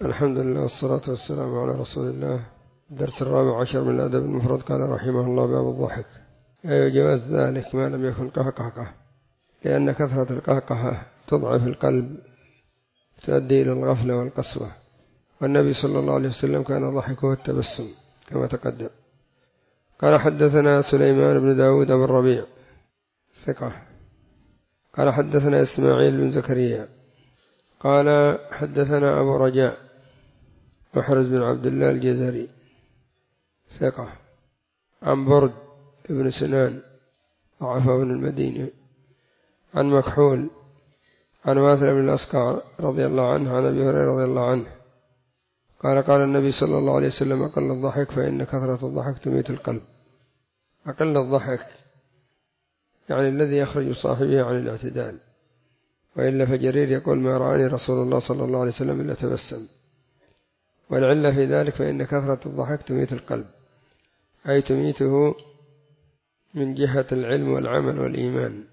الحمد لله والصلاة والسلام على رسول الله. الدرس 14 من الأدب المفرد. قال رحمه الله: باب الضحك. أي جواز ذلك ما لم يكن قهقهة، لأن كثرة القهقهة تضعف القلب، تؤدي إلى الغفلة والقسوة، والنبي صلى الله عليه وسلم كان ضحكه التبسم كما تقدم. قال حدثنا سليمان بن داود أبو الربيع ثقة. قال حدثنا إسماعيل بن زكريا قال حدثنا أبو رجاء محرز بن عبد الله الجزري ثقة، عن برد بن سنان ضعفه ابن المديني، عن مكحول عن واثل بن الأسقع رضي الله عنه عن أبي هريرة رضي الله عنه قال: قال النبي صلى الله عليه وسلم: أقل الضحك فإن كثرة الضحك تميت القلب. أقل الضحك يعني الذي يخرج صاحبه عن الاعتدال، وإلا فجرير يقول: ما رآني رسول الله صلى الله عليه وسلم إلا تبسم. والعلة في ذلك فإن كثرة الضحك تميت القلب، أي تميته من جهة العلم والعمل والإيمان،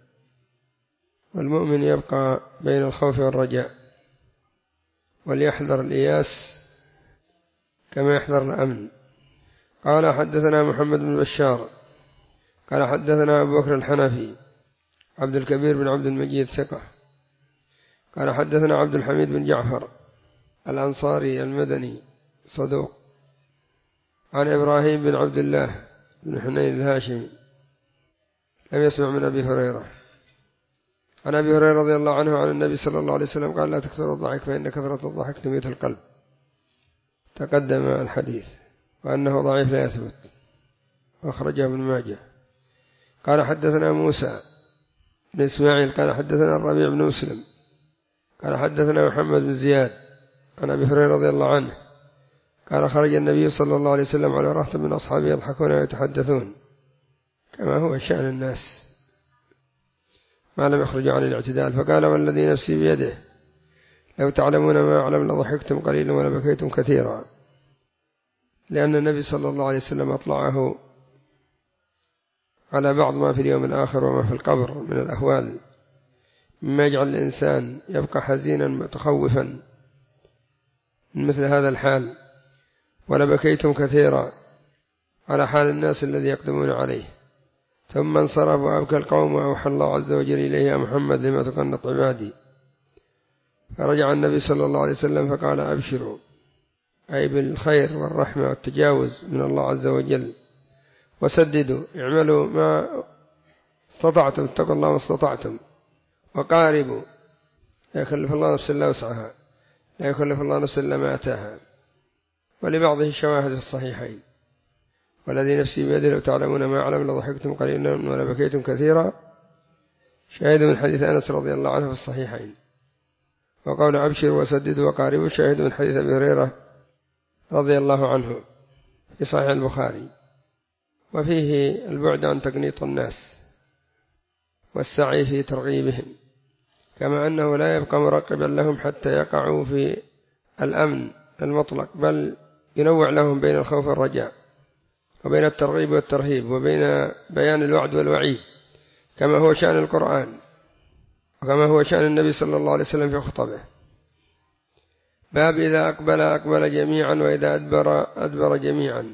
والمؤمن يبقى بين الخوف والرجاء، وليحذر الإياس كما يحذر الأمن. قال حدثنا محمد بن بشار قال حدثنا أبو بكر الحنفي عبد الكبير بن عبد المجيد ثقة. قال حدثنا عبد الحميد بن جعفر الأنصاري المدني صدوق، عن إبراهيم بن عبد الله بن حنين الهاشمي لم يسمع من أبي هريرة، عن أبي هريرة رضي الله عنه عن النبي صلى الله عليه وسلم قال: لا تكثروا الضحك فإن كثرة الضحك تميت القلب. تقدم الحديث وأنه ضعيف لا يثبت، أخرجه ابن ماجه. قال حدثنا موسى بن إسماعيل قال حدثنا الربيع بن مسلم قال حدثنا محمد بن زياد عن أبي هريرة رضي الله عنه قال: خرج النبي صلى الله عليه وسلم على رهط من أصحابه يضحكون ويتحدثون، كما هو شأن الناس ما لم يخرج عن الاعتدال، فقال: والذي نفسي بيده لو تعلمون ما أعلم لضحكتم قليلا ولبكيتم كثيرا. لأن النبي صلى الله عليه وسلم أطلعه على بعض ما في اليوم الآخر وما في القبر من الأهوال، مما يجعل الإنسان يبقى حزينا متخوفا من مثل هذا الحال. ولبكيتم كثيرا على حال الناس الذي يقدمون عليه. ثم انصرف وأبكى القوم، وأوحى الله عز وجل إليه: يا محمد لما تقنط عبادي؟ فرجع النبي صلى الله عليه وسلم فقال: أبشروا، أي بالخير والرحمة والتجاوز من الله عز وجل، وسددوا، اعملوا ما استطعتم، اتقوا الله ما استطعتم، وقاربوا، لا يكلف الله نفسا إلا وسعها، لا يكلف الله نفسا إلا ما أتاها. ولبعضه شواهد في الصحيحين: والذي نفسي بيده لو تعلمون ما أعلم لضحكتم قليلا ولبكيتم كثيرا، شاهد من حديث أنس رضي الله عنه في الصحيحين. وقول أبشروا وسددوا وقاربوا شاهد من حديث أبي هريرة رضي الله عنه في صحيح البخاري، وفيه البعد عن تقنيط الناس والسعي في ترغيبهم، كما أنه لا يبقى مراقبا لهم حتى يقعوا في الأمن المطلق، بل ينوع لهم بين الخوف والرجاء، وبين الترغيب والترهيب، وبين بيان الوعد والوعيد، كما هو شأن القرآن، وكما هو شأن النبي صلى الله عليه وسلم في خطبه. باب إذا أقبل جميعا، وإذا أدبر جميعا.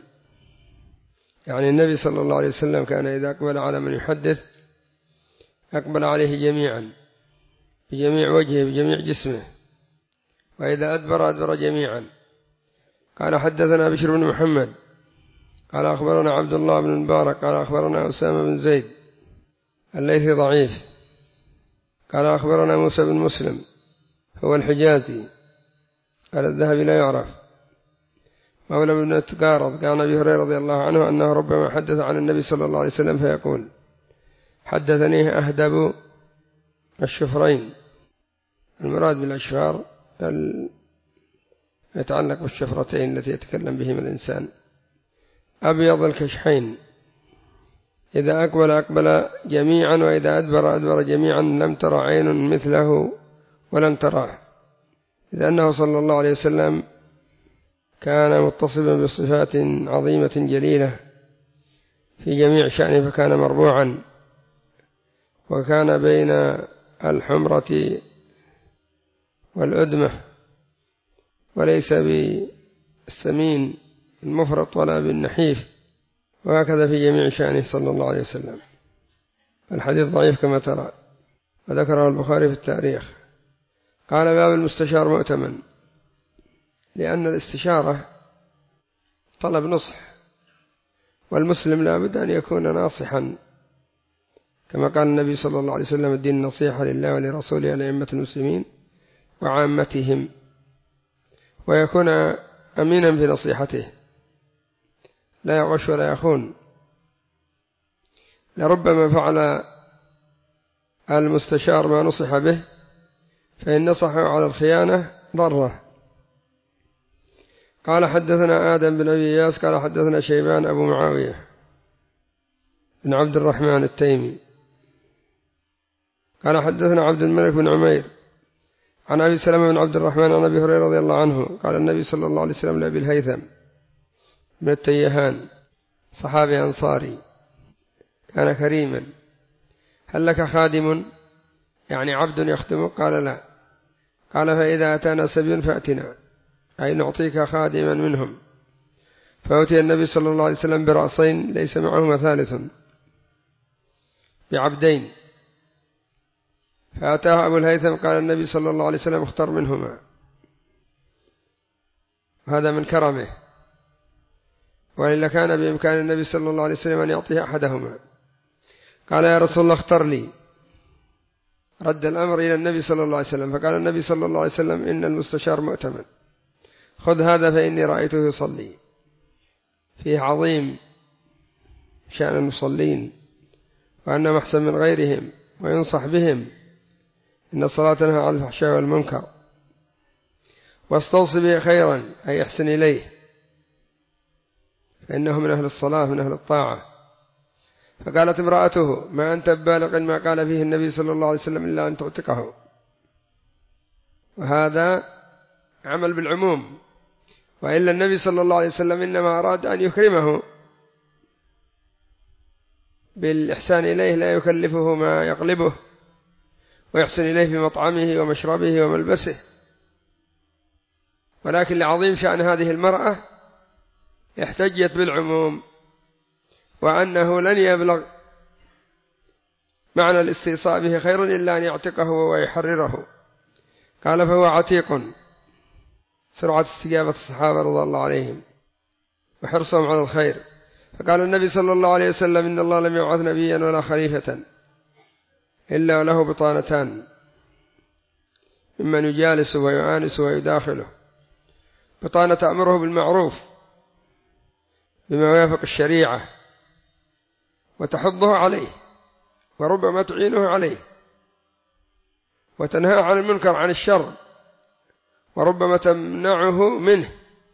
يعني النبي صلى الله عليه وسلم كان إذا أقبل على من يحدث أقبل عليه جميعا، بجميع وجهه بجميع جسمه، وإذا أدبر جميعا. قال حدثنا بشر بن محمد قال أخبرنا عبد الله بن المبارك قال أخبرنا أسامة بن زيد الليثي ضعيف. قال أخبرنا موسى بن مسلم هو الحجازي قال الذهبي لا يعرف، مولى بن تقارض قال أبي هريرة رضي الله عنه أنه ربما حدث عن النبي صلى الله عليه وسلم فيقول: حدثني أهدب الشفرين. المراد بالأشفار يتعلق بالشفرتين التي يتكلم بهما الإنسان. أبيض الكشحين. إذا أقبل جميعا، وإذا أدبر جميعا، لم تر عين مثله ولن تراه. إذ أنه صلى الله عليه وسلم كان متصفا بصفات عظيمة جليلة في جميع شأنه، فكان مربوعا، وكان بين الحمرة والأدمة وليس بالسمين المفرط ولا بالنحيف، وهكذا في جميع شأنه صلى الله عليه وسلم. الحديث ضعيف كما ترى، وذكره البخاري في التاريخ. قال باب المستشار مؤتمن، لأن الاستشارة طلب نصح، والمسلم لا بد أن يكون ناصحا، كما قال النبي صلى الله عليه وسلم: الدين النصيحة لله ولرسوله ولأئمة المسلمين وعامتهم، ويكون أمينا في نصيحته، لا يغش ولا يخون. لربما فعل المستشار ما نصح به، فإن نصحه على الخيانة ضره. قال حدثنا آدم بن أبي إياس قال حدثنا شيبان أبو معاوية بن عبد الرحمن التيمي قال حدثنا عبد الملك بن عمير عن أبي سلمة بن عبد الرحمن عن أبي هريرة رضي الله عنه قال النبي صلى الله عليه وسلم لأبي الهيثم بن التيهان صحابي أنصاري كان كريما: هل لك خادم، يعني عبد يخدمك؟ قال: لا. قال: فإذا أتانا سبي فأتنا، أي نعطيك خادما منهم. فأتي النبي صلى الله عليه وسلم برأسين ليس معهما ثالث، بعبدين. فأتاه أبو الهيثم قال النبي صلى الله عليه وسلم: اختر منهما. هذا من كرمه، وإلا كان بإمكان النبي صلى الله عليه وسلم أن يعطيه أحدهما. قال: يا رسول الله اختر لي. رد الأمر إلى النبي صلى الله عليه وسلم، فقال النبي صلى الله عليه وسلم: إن المستشار مؤتمن، خذ هذا فإني رأيته يصلي. فيه عظيم شأن المصلين، وأنهم أحسن من غيرهم، وينصح بهم. إن الصلاة تنهى عن الفحشاء والمنكر. واستوصي به خيرا، أي احسن إليه، فإنه من أهل الصلاة من أهل الطاعة. فقالت امرأته: ما أنت ببالغ ما قال فيه النبي صلى الله عليه وسلم إلا أن تعتقه. وهذا عمل بالعموم، وإلا النبي صلى الله عليه وسلم إنما أراد أن يكرمه بالإحسان إليه، لا يكلفه ما يغلبه، ويحسن إليه في مطعمه ومشربه وملبسه. ولكن لعظيم شأن هذه المرأة احتجت بالعموم، وأنه لن يبلغ معنى الاستيصاء به خير إلا أن يعتقه ويحرره. قال: فهو عتيق. سرعة استجابة الصحابة رضي الله عليهم وحرصهم على الخير. فقال النبي صلى الله عليه وسلم: إن الله لم يبعث نبيا ولا خليفة إلا وله بطانتان، ممن يجالس ويؤانس ويداخله: بطانة تأمره بالمعروف بما يوافق الشريعة وتحضه عليه، وربما تعينه عليه، وتنهى عن المنكر عن الشر، وربما تمنعه منه.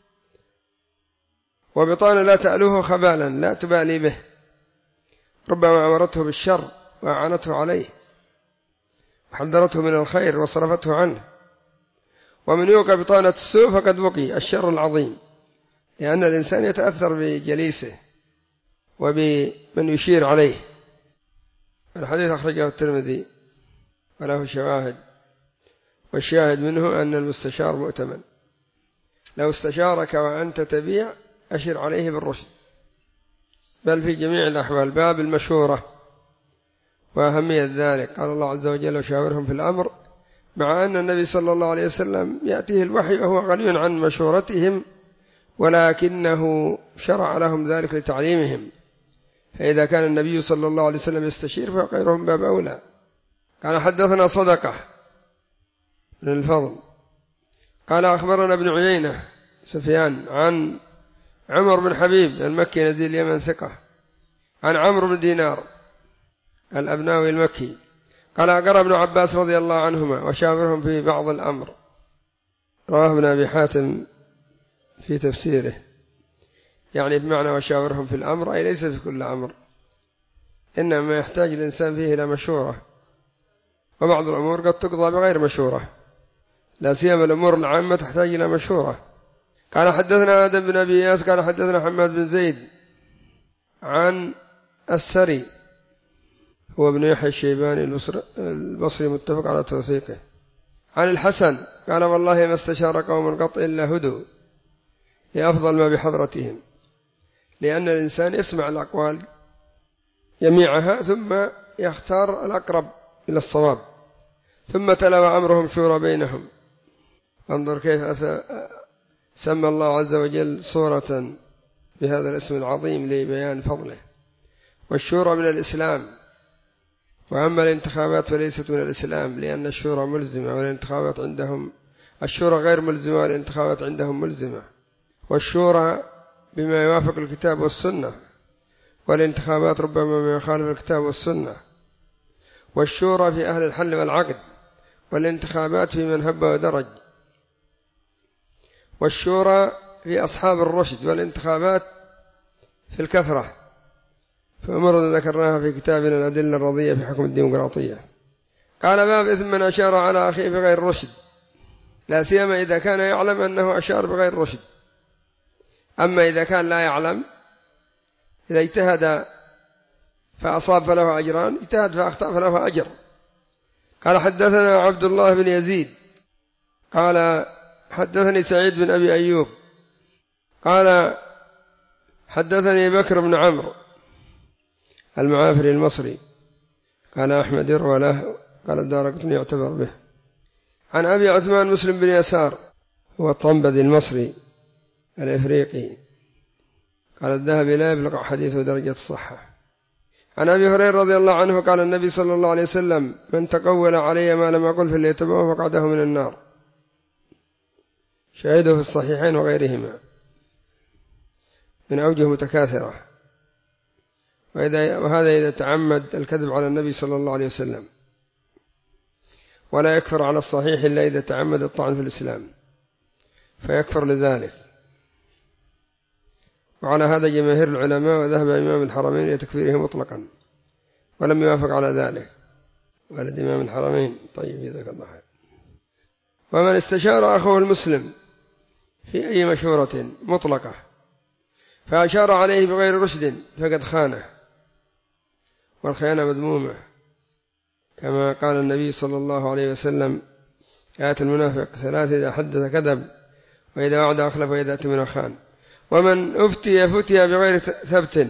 وبطانة لا تألوه خبالا، لا تبالي به، ربما أمرته بالشر وأعانته عليه، وحذرته من الخير وصرفته عنه. ومن يوقع بطانة السوء فقد وقي الشر العظيم، لأن الإنسان يتأثر بجليسه وبمن يشير عليه. الحديث أخرجه الترمذي وله شواهد، والشاهد منه أن المستشار مؤتمن. لو استشارك وأنت تبيع أشر عليه بالرشد، بل في جميع الأحوال. باب المشورة وأهمية ذلك. قال الله عز وجل: وشاورهم في الأمر، مع أن النبي صلى الله عليه وسلم يأتيه الوحي وهو غني عن مشورتهم، ولكنه شرع لهم ذلك لتعليمهم. فإذا كان النبي صلى الله عليه وسلم يستشير فغيرهم باب أولى. قال حدثنا صدقة بن الفضل قال أخبرنا ابن عيينة سفيان عن عمر بن حبيب المكي نزيل اليمن ثقة، عن عمرو بن دينار الأبناوي المكي قال قرأ ابن عباس رضي الله عنهما: وشاورهم في بعض الأمر. رواه ابن أبي حاتم في تفسيره، يعني بمعنى وشاورهم في الأمر أي ليس في كل أمر، إنما يحتاج الإنسان فيه إلى مشورة، وبعض الأمور قد تقضى بغير مشورة، لا سيما الأمور العامة تحتاج إلى مشورة. قال حدثنا آدم بن أبي إياس قال حدثنا حماد بن زيد عن السري هو ابن يحيى الشيباني البصري متفق على توثيقه عن الحسن قال والله ما استشار قوم قط إلا هدوا لأفضل ما بحضرتهم، لأن الإنسان يسمع الأقوال جميعها ثم يختار الأقرب إلى الصواب، ثم تلا أمرهم شورى بينهم. انظر كيف سمى الله عز وجل صورة بهذا الاسم العظيم لبيان فضله. والشورى من الإسلام، وأما الانتخابات فليست من الإسلام، لأن الشورى ملزمة والانتخابات عندهم الشورى غير ملزمة والانتخابات عندهم ملزمة. والشورى بما يوافق الكتاب والسنة، والانتخابات ربما ما يخالف الكتاب والسنة. والشورى في أهل الحل والعقد، والانتخابات في من هب ودرج. والشورى في أصحاب الرشد، والانتخابات في الكثرة. فأمرنا ذكرناها في كتابنا الأدلة الرضية في حكم الديمقراطية. قال باب إثم من أشار على أخيه بغير رشد، لا سيما إذا كان يعلم أنه أشار بغير رشد. أما إذا كان لا يعلم، إذا اجتهد فأصاب فله أجران، اجتهد فأخطأ فله أجر. قال حدثنا عبد الله بن يزيد قال حدثني سعيد بن أبي أيوب قال حدثني بكر بن عمرو المعافري المصري قال أحمد يروى له قال الدارقطني يعتبر به. عن أبي عثمان مسلم بن يسار هو الطنبدي المصري الإفريقي قال الذهبي لا يبلغ حديثه درجة الصحة. عن أبي هريرة رضي الله عنه قال النبي صلى الله عليه وسلم من تقول علي ما لم أقل فليتبوأ مقعده من النار. شاهده في الصحيحين وغيرهما من أوجه متكاثرة. وهذا إذا تعمد الكذب على النبي صلى الله عليه وسلم، ولا يكفر على الصحيح إلا إذا تعمد الطعن في الإسلام فيكفر لذلك. وعلى هذا جماهير العلماء، وذهب إمام الحرمين إلى تكفيره مطلقا ولم يوافق على ذلك. ولد إمام الحرمين طيب جزاك الله خير. ومن استشار أخوه المسلم في أي مشورة مطلقة فأشار عليه بغير رشد فقد خانه، والخيانة مذمومة، كما قال النبي صلى الله عليه وسلم آيات المنافق ثلاث: إذا حدث كذب، وإذا وعد أخلف، وإذا اؤتمن خان. ومن فتي بغير ثبت،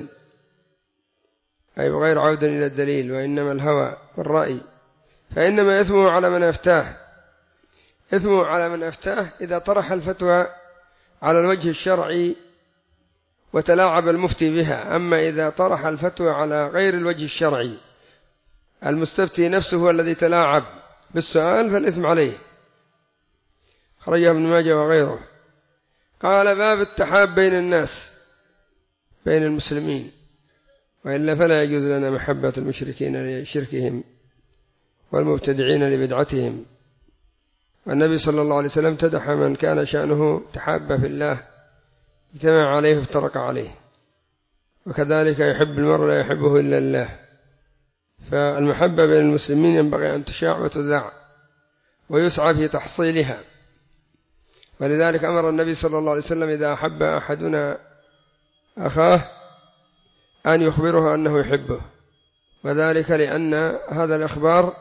أي بغير عودة إلى الدليل، وإنما الهوى والرأي، فإنما إثمه على من أفتاه. إثمه على من أفتاه إذا طرح الفتوى على الوجه الشرعي وتلاعب المفتي بها. أما إذا طرح الفتوى على غير الوجه الشرعي، المستفتي نفسه هو الذي تلاعب بالسؤال، فالإثم عليه. خرجه ابن ماجه وغيره. قال باب التحاب بين الناس، بين المسلمين، وإلا فلا يجوز لنا محبة المشركين لشركهم والمبتدعين لبدعتهم. والنبي صلى الله عليه وسلم تدح من كان شأنه تحاب في الله اجتمع عليه وافترق عليه، وكذلك يحب المرء لا يحبه إلا الله. فالمحبة بين المسلمين ينبغي أن تشاع وتذاع ويسعى في تحصيلها. ولذلك أمر النبي صلى الله عليه وسلم إذا أحب أحدنا أخاه أن يخبره أنه يحبه، وذلك لأن هذا الإخبار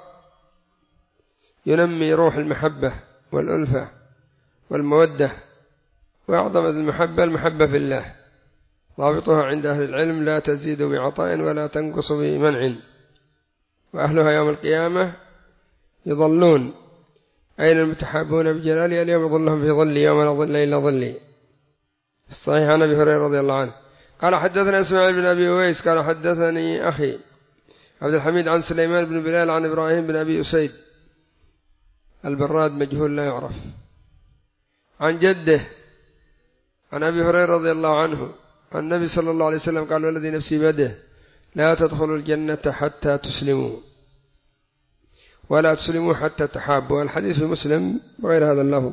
ينمي روح المحبة والألفة والمودة. وأعظم المحبة في الله، ضابطها عند أهل العلم: لا تزيد بعطاء ولا تنقص بمنع. وأهلها يوم القيامة يظلون. أين المتحابون بجلالي؟ اليوم يظلهم في ظلي يوم لا ظل إلا ظلي. في الصحيح عن أبي هريرة رضي الله عنه قال حدثنا إسماعيل بن أبي أويس قال حدثني أخي عبد الحميد عن سليمان بن بلال عن إبراهيم بن أبي أسيد البراد مجهول لا يعرف، عن جده عن أبي هريرة رضي الله عنه عن النبي صلى الله عليه وسلم قال: والذي نفسي بيده لا تدخلوا الجنة حتى تسلموا، ولا تسلموا حتى تحابوا. الحديث في مسلم بغير هذا اللفظ،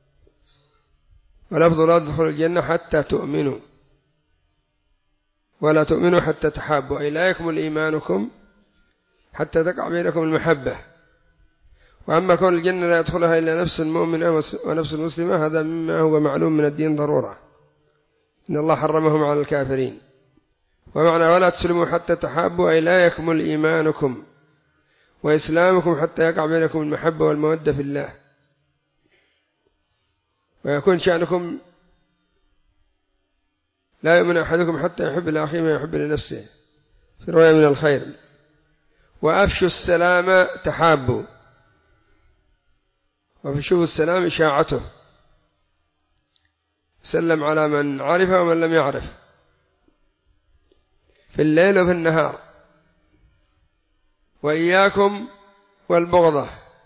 ولفظ لا تدخلوا الجنة حتى تؤمنوا، ولا تؤمنوا حتى تحابوا، أي لا يكمل إيمانكم حتى تقع بينكم المحبة. وأما كون الجنة لا يدخلها إلا نفس مؤمنة ونفس مسلمة، هذا مما هو معلوم من الدين ضرورة، إن الله حرمهم على الكافرين. ومعنى ولا تسلموا حتى تحابوا أي لا يكمل إيمانكم وإسلامكم حتى يقع بينكم المحبة والمودة في الله. ويكون شأنكم لا يؤمن أحدكم حتى يحب لأخيه ما يحب لنفسه في رواية من الخير. وأفشوا السلام تحابوا، وفشوا السلام إشاعته، سلم على من عرف ومن لم يعرف في الليل وفي النهار. وإياكم والبغضة،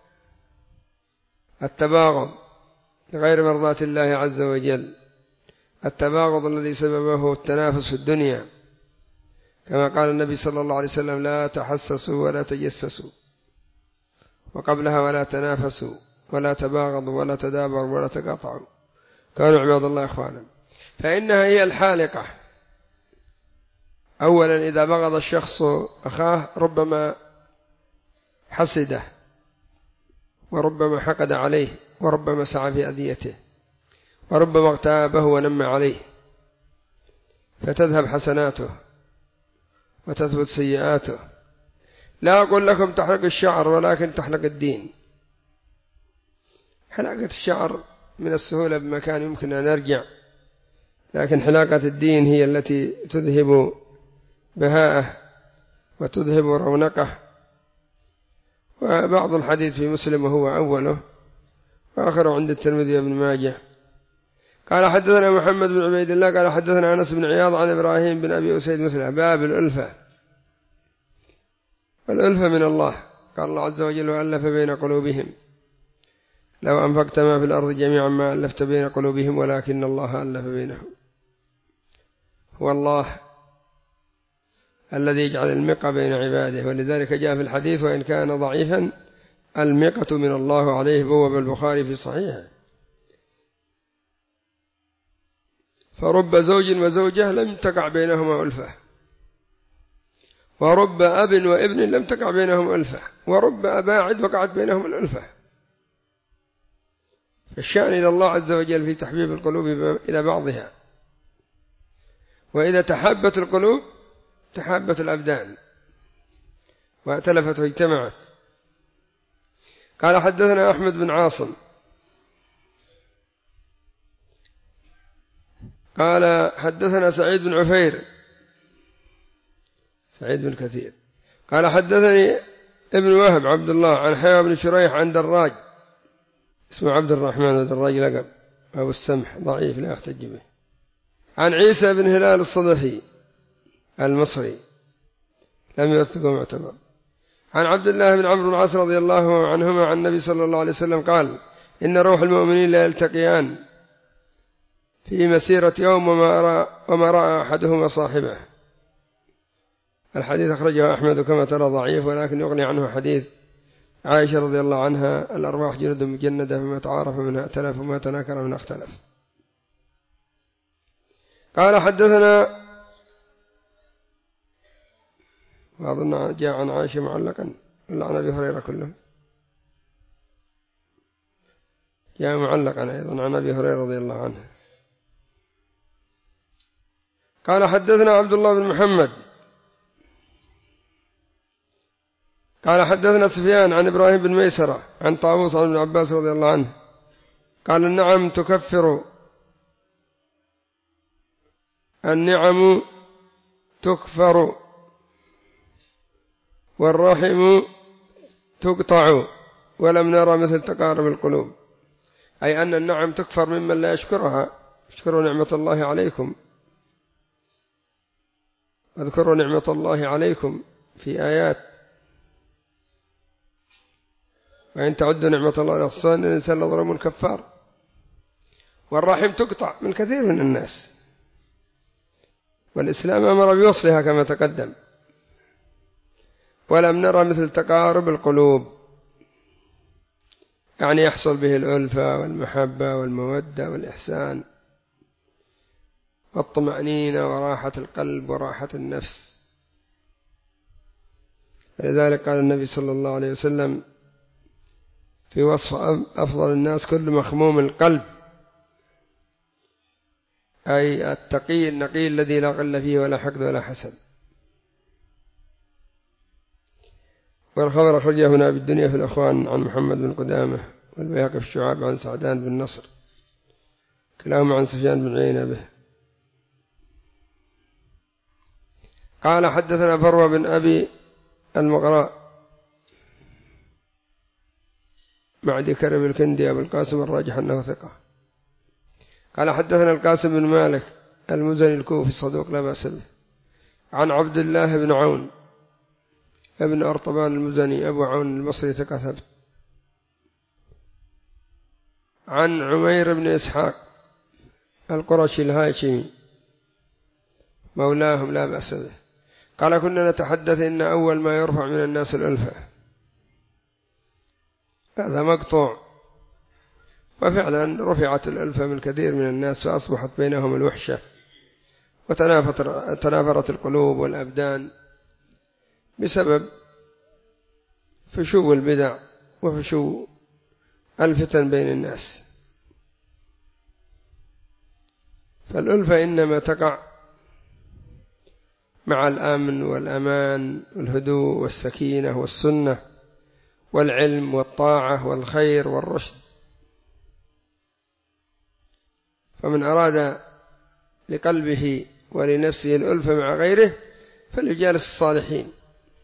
التباغض لغير مرضاة الله عز وجل، التباغض الذي سببه التنافس في الدنيا، كما قال النبي صلى الله عليه وسلم: لا تحسسوا ولا تجسسوا، وقبلها: ولا تنافسوا ولا تباغضوا ولا تدابروا ولا تقاطعوا، كانوا عباد الله إخوانا. فإنها هي الحالقة. أولا إذا بغض الشخص أخاه ربما حسده، وربما حقد عليه، وربما سعى في أذيته، وربما اغتابه ونم عليه، فتذهب حسناته وتثبت سيئاته. لا أقول لكم تحلق الشعر، ولكن تحلق الدين. حلاقة الشعر من السهولة بمكان يمكن أن نرجع، لكن حلاقة الدين هي التي تذهب بهاءه وتذهب رونقه. وبعض الحديث في مسلم وهو أوله، وآخره عند الترمذي وابن ماجه. قال حدثنا محمد بن عبيد الله قال حدثنا أنس بن عياض عن إبراهيم بن أبي أسيد مثله. باب الألفة. والألفة من الله، قال الله عز وجل: وألف بين قلوبهم لو أنفقت ما في الأرض جميعا ما ألفت بين قلوبهم ولكن الله ألف بينهم. هو الله الذي يجعل المقة بين عباده، ولذلك جاء في الحديث: وإن كان ضعيفا المقة من الله عليه. بوب البخاري في صحيحه. فرب زوج وزوجة لم تقع بينهما ألفة، ورب أب وابن لم تقع بينهم ألفة، ورب أباعد وقعت بينهم الألفة. الشأن إلى الله عز وجل في تحبيب القلوب إلى بعضها. وإذا تحبت القلوب تحبت الأبدان، وأتلفت واجتمعت. قال حدثنا أحمد بن عاصم قال حدثنا سعيد بن عفير، سعيد بن كثير قال حدثني ابن وهب عبد الله عن حيوى بن شريح عن دراج، اسمه عبد الرحمن ودراج لقب، أبو السمح ضعيف لا يحتج به، عن عيسى بن هلال الصدفي المصري لم يثقه معتبر، عن عبد الله بن عمرو بن العاص رضي الله عنهما عن النبي صلى الله عليه وسلم قال: إن روح المؤمنين لا يلتقيان في مسيرة يوم وما رأى أحدهما صاحبه. الحديث أخرجه أحمد كما ترى ضعيف، ولكن يغني عنه حديث عائشة رضي الله عنها: الأرواح جند مجندة، فما تعارف منها ائتلف وما تناكر منها اختلف. قال حدثنا، وأظن جاء عن عائشة معلقا ولا عن أبي هريرة كله؟ جاء معلقا أيضا عن أبي هريرة رضي الله عنه. قال حدثنا عبد الله بن محمد قال حدثنا سفيان عن إبراهيم بن ميسرة عن طاووس عن ابن عباس رضي الله عنه قال: النعم تكفر والرحم تقطع ولم نرى مثل تقارب القلوب. أي أن النعم تكفر ممن لا يشكرها. اشكروا نعمة الله عليكم، اذكروا نعمة الله عليكم في آيات: وإن تعدوا نعمة الله لا تحصوها إن الإنسان لظلوم كفار. والرحم تقطع من كثير من الناس، والإسلام أمر بوصلها كما تقدم. ولم نرى مثل تقارب القلوب، يعني يحصل به الألفة والمحبة والمودة والإحسان والطمأنينة وراحة القلب وراحة النفس. لذلك قال النبي صلى الله عليه وسلم في وصف أفضل الناس: كل مخموم القلب، أي التقي النقي الذي لا غل فيه ولا حقد ولا حسد. والخبر أخرجه هنا بالدنيا في الأخوان عن محمد بن قدامة، والبيهقي في الشعاب عن سعدان بن نصر كلاهما عن سفيان بن عيينة به. قال حدثنا فروة بن أبي المغراء معدي كرب الكندي أبو القاسم الراجح أنه ثقة. قال حدثنا القاسم بن مالك المزني الكوفي صدوق لا بأس به، عن عبد الله بن عون ابن أرطبان المزني أبو عون البصري ثقة ثبت، عن عمير بن إسحاق القرشي الهاشمي مولاهم لا بأس به، قال كنا نتحدث إن أول ما يرفع من الناس الألفة. هذا مقطوع، وفعلا رفعت الألفة من كثير من الناس، فأصبحت بينهم الوحشة، وتنافرت القلوب والأبدان بسبب فشو البدع وفشو الفتن بين الناس. فالألفة إنما تقع مع الأمن والأمان والهدوء والسكينة والسنة والعلم والطاعة والخير والرشد. فمن أراد لقلبه ولنفسه الألفة مع غيره فليجالس الصالحين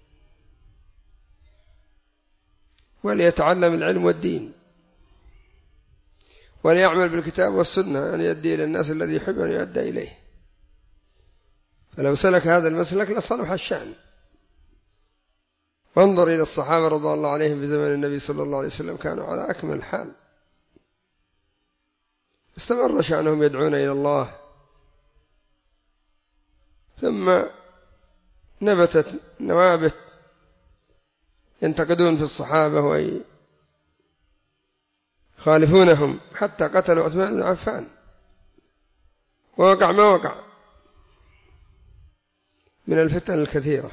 وليتعلم العلم والدين وليعمل بالكتاب والسنة أن يؤدي إلى الناس الذي يحب أن يؤدى إليه. فلو سلك هذا المسلك لصلح الشأن. وانظر إلى الصحابة رضي الله عليهم في زمن النبي صلى الله عليه وسلم، كانوا على أكمل حال، استمر شأنهم يدعون إلى الله، ثم نبتت نوابت ينتقدون في الصحابة ويخالفونهم حتى قتلوا عثمان بن عفان، ووقع ما وقع من الفتن الكثيرة.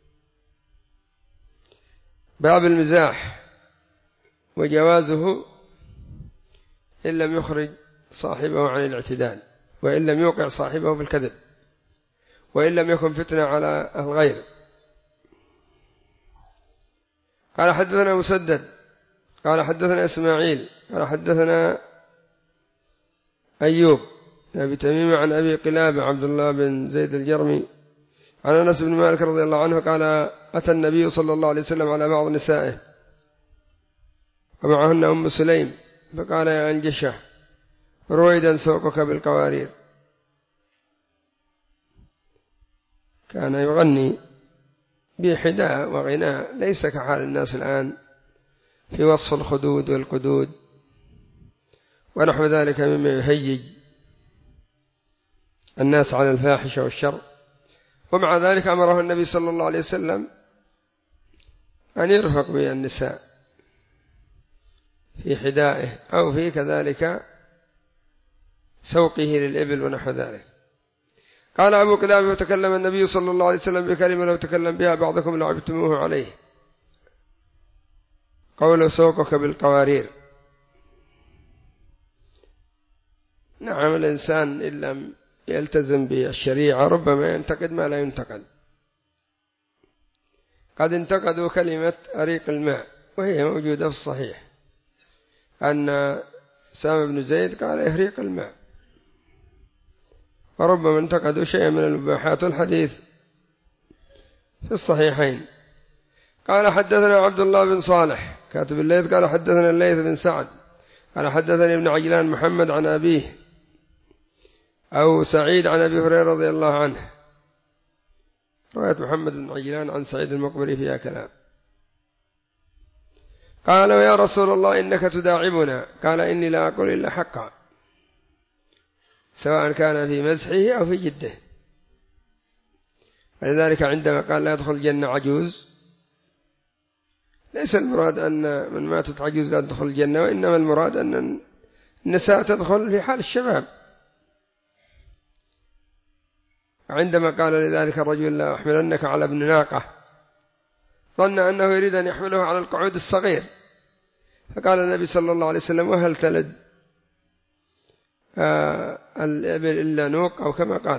باب المزاح وجوازه إن لم يخرج صاحبه عن الاعتدال، وإن لم يوقع صاحبه في الكذب، وإن لم يكن فتنة على الغير. قال حدثنا مسدد قال حدثنا إسماعيل قال حدثنا أيوب أبي تميم عن أبي قلابة عبد الله بن زيد الجرمي عن أنس بن مالك رضي الله عنه قال أتى النبي صلى الله عليه وسلم على بعض نسائه ومعهن أم سليم فقال يا أنجشة رويدا سوقك بالقوارير. كان يغني بحداء وغناء ليس كحال الناس الآن في وصف الخدود والقدود ونحو ذلك مما يهيج الناس على الفاحشة والشر. ومع ذلك أمره النبي صلى الله عليه وسلم أن يرفق بالنساء في حدائه أو في كذلك سوقه للإبل ونحو ذلك. قال أبو قلابة وتكلم النبي صلى الله عليه وسلم بكلمة لو تكلم بها بعضكم لعبتموه عليه، قول سوقك بالقوارير. نعم، الإنسان إن لم يلتزم بالشريعة ربما ينتقد ما لا ينتقد. قد انتقدوا كلمة أريق الماء وهي موجودة في الصحيح أن سام بن زيد قال إهريق الماء، وربما انتقدوا شيئا من المباحات الحديث في الصحيحين. قال حدثنا عبد الله بن صالح كاتب الليث قال حدثنا الليث بن سعد قال حدثني ابن عجلان محمد عن أبيه أو سعيد عن أبي هريرة رضي الله عنه. رواية محمد بن عجلان عن سعيد المقبري فيها كلام. قال ويا رسول الله إنك تداعبنا، قال إني لا أقول إلا حقا سواء كان في مزحه أو في جده. ولذلك عندما قال لا يدخل الجنة عجوز ليس المراد أن من ماتت عجوز لا تدخل الجنة، وإنما المراد أن النساء تدخل في حال الشباب. عندما قال لذلك الرجل لا أحملنك على ابن ناقة ظن أنه يريد أن يحمله على القعود الصغير، فقال النبي صلى الله عليه وسلم وهل تلد الإبل إلا نوق أو كما قال.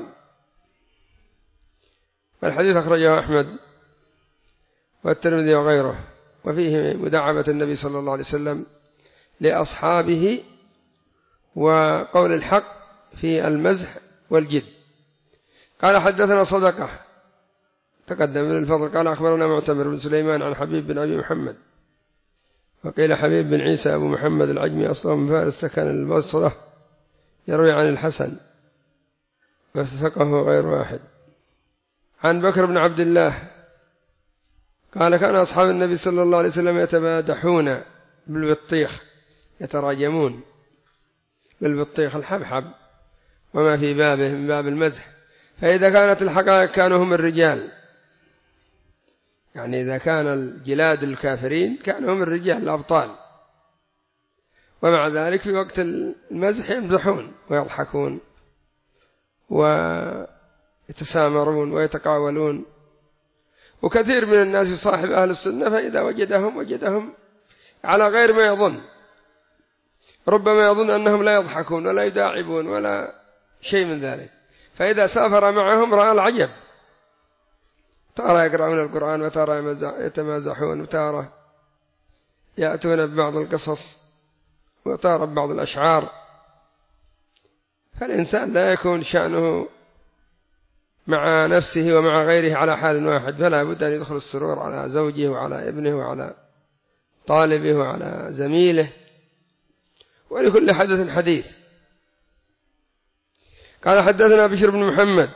والحديث أخرجه أحمد والترمذي وغيره، وفيه مداعبة النبي صلى الله عليه وسلم لأصحابه وقول الحق في المزح والجد. قال حدثنا صدقة تقدم من الفضل قال أخبرنا معتمر بن سليمان عن حبيب بن أبي محمد، وقيل حبيب بن عيسى أبو محمد العجمي أصله من فارس سكن البصرة، يروي عن الحسن وثقه غير واحد. عن بكر بن عبد الله قال كان أصحاب النبي صلى الله عليه وسلم يتبادحون بالبطيخ، يتراجمون بالبطيخ الحبحب وما في بابه من باب المزح، فإذا كانت الحقائق كانوا هم الرجال، يعني إذا كان الجلاد الكافرين كانوا هم الرجال الأبطال، ومع ذلك في وقت المزح يمزحون ويضحكون ويتسامرون ويتقاولون. وكثير من الناس يصاحب أهل السنة فإذا وجدهم على غير ما يظن، ربما يظن أنهم لا يضحكون ولا يداعبون ولا شيء من ذلك، فإذا سافر معهم رأى العجب، ترى يقرؤون القرآن وترى يتمازحون وترى يأتون ببعض القصص وترى ببعض الأشعار. فالإنسان لا يكون شأنه مع نفسه ومع غيره على حال واحد، فلا بد أن يدخل السرور على زوجه وعلى ابنه وعلى طالبه وعلى زميله، ولكل حدث حديث. قال حدثنا بشر بن محمد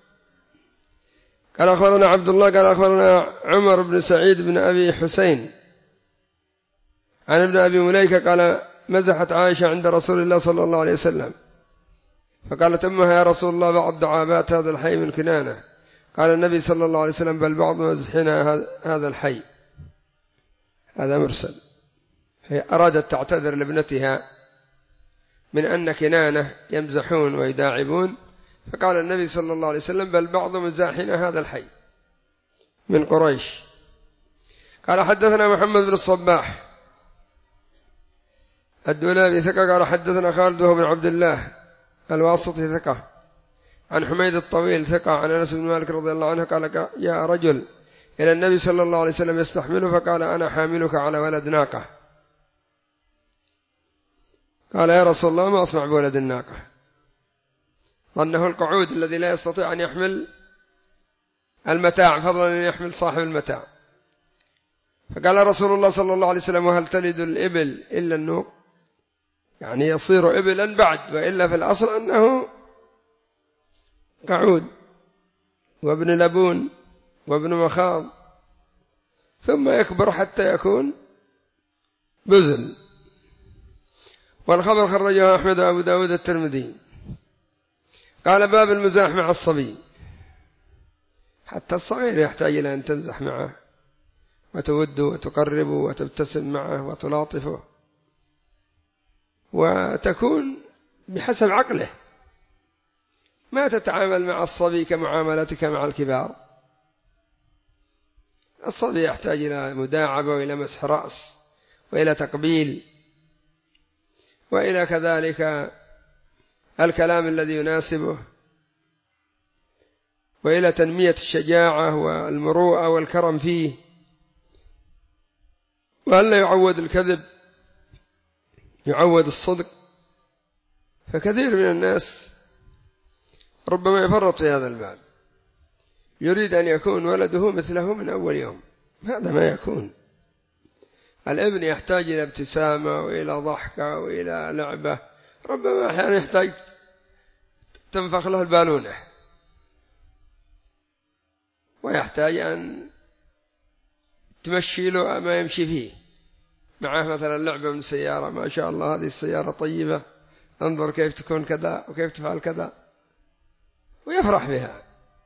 قال أخبرنا عبد الله قال أخبرنا عمر بن سعيد بن أبي حسين عن ابن أبي مليكة قال مزحت عائشة عند رسول الله صلى الله عليه وسلم، فقالت أمها يا رسول الله بعض دعابات هذا الحي من كنانة، قال النبي صلى الله عليه وسلم بل بعض مزحنا هذا الحي. هذا مرسل، هي أرادت تعتذر لابنتها من أن كنانة يمزحون ويداعبون، فقال النبي صلى الله عليه وسلم بل بعض مزاحنا هذا الحي من قريش. قال حدثنا محمد بن الصباح الدولابي ثقة قال حدثنا خالد وهو بن عبد الله الواسطي ثقة عن حميد الطويل ثقة عن أنس بن مالك رضي الله عنه قال جاء رجل إلى النبي صلى الله عليه وسلم يستحمله، فقال أنا حاملك على ولد ناقة. قال يا رسول الله ما أصنع بولد الناقة؟ ظنه القعود الذي لا يستطيع أن يحمل المتاع فضلا أن يحمل صاحب المتاع. فقال رسول الله صلى الله عليه وسلم وهل تلد الإبل إلا النوق؟ يعني يصير إبلا بعد، وإلا في الأصل أنه قعود وابن لبون وابن مخاض، ثم يكبر حتى يكون بزل. والخبر خرجه أحمد وأبو داود الترمذي. قال باب المزاح مع الصبي، حتى الصغير يحتاج إلى أن تمزح معه وتوده وتقربه وتبتسم معه وتلاطفه، وتكون بحسب عقله، ما تتعامل مع الصبي كمعاملتك مع الكبار. الصبي يحتاج إلى مداعبة وإلى مسح رأس وإلى تقبيل وإلى كذلك الكلام الذي يناسبه، وإلى تنمية الشجاعة والمروءة والكرم فيه، وألا يعود الكذب، يعود الصدق. فكثير من الناس ربما يفرط في هذا الباب، يريد أن يكون ولده مثله من أول يوم، هذا ما يكون. الابن يحتاج إلى ابتسامة وإلى ضحكة وإلى لعبة، ربما أحيانا يحتاج تنفخ له البالونة، ويحتاج أن تمشي له ما يمشي فيه، معه مثلا لعبة من سيارة، ما شاء الله هذه السيارة طيبة، انظر كيف تكون كذا وكيف تفعل كذا، ويفرح بها.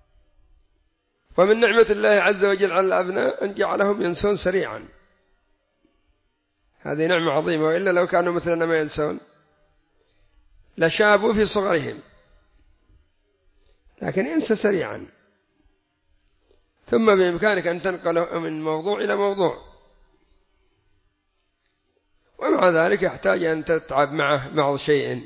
ومن نعمة الله عز وجل على الأبناء أن جعلهم ينسون سريعا، هذه نعمة عظيمة، وإلا لو كانوا مثلنا ما ينسون لشابوا في صغرهم، لكن ينسى سريعا، ثم بإمكانك أن تنقله من موضوع إلى موضوع، ومع ذلك يحتاج أن تتعب معه بعض شيء،